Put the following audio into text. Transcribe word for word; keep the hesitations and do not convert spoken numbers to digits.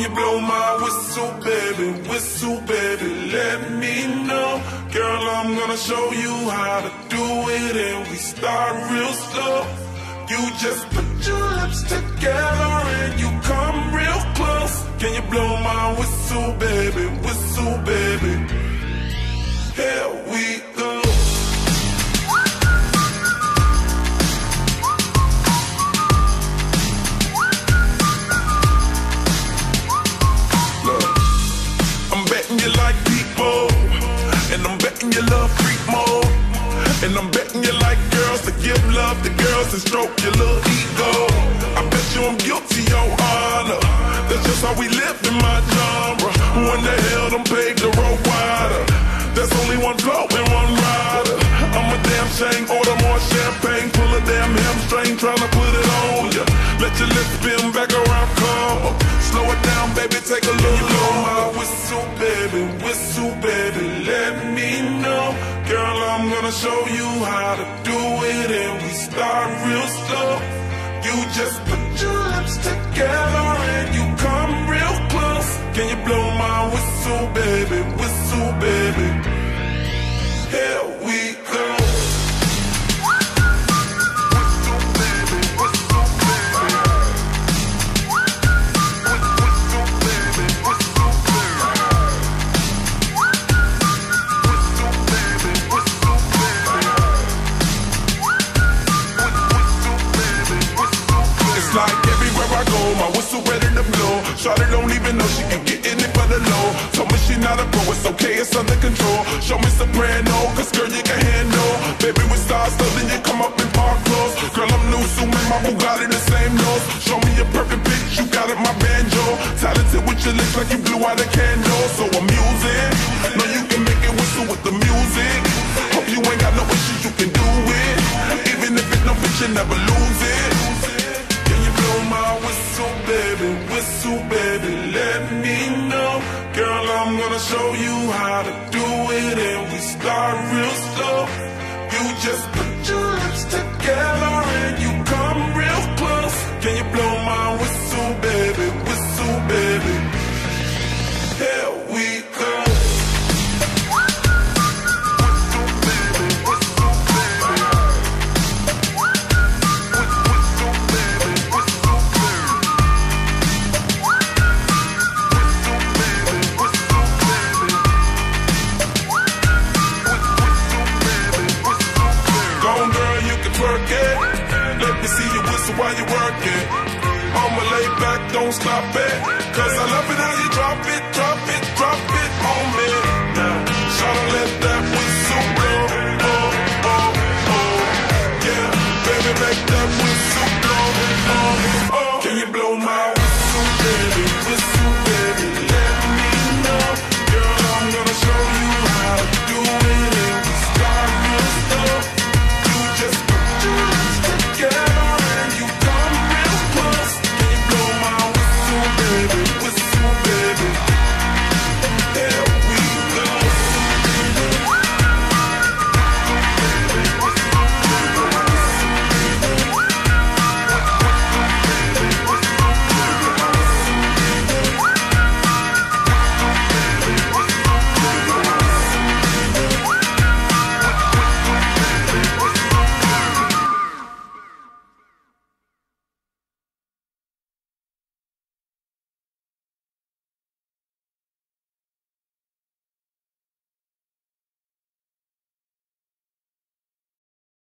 you blow my whistle, baby, whistle, baby, let me know. Girl, I'm gonna show you how to do it, and we start real slow. You just put your lips together and you come real close. Can you blow my whistle, baby, whistle, baby? Here we go. You like people, and I'm betting you love freak mode, and I'm betting you like girls to give love to girls and stroke your little ego. I bet you I'm guilty, your honor. That's just how we live in my genre. Who in the hell done paved the road wider? There's only one flow and one rider. I'm a damn shame, order more champagne, pull a damn hamstring, tryna put it on ya. Let your lips spin back around, come up. Slow it down, baby, take a look. Blow my whistle, baby, whistle, baby, let me know. Girl, I'm gonna show you how to do it, and we start real slow. You just put your lips together and you come real close. Can you blow my whistle, baby, whistle, baby? Here we go. Like everywhere I go, my whistle ready to blow. Shawty don't even know she can get in it for the low. Told me she not a pro, it's okay, it's under control. Show me soprano, cause girl you can handle. Baby we start slow, then you come up in park clothes. Girl I'm new, so make my Bugatti the same nose. Show me a perfect pitch, you got it, my banjo. Talented with your lips like you blew out a candle. So I'm using, know you can make it whistle with the music. Hope you ain't got no issues, you can do it. Even if it's no bitch, you never lose it. Blow my whistle, baby, whistle, baby, let me know. Girl, I'm gonna show you how to do it, and we start real slow. You just put your lips together and you come real close. Can you blow my whistle, baby, whistle, baby? Here we go. Let me see you whistle while you work it. I'ma lay back, don't stop it, cause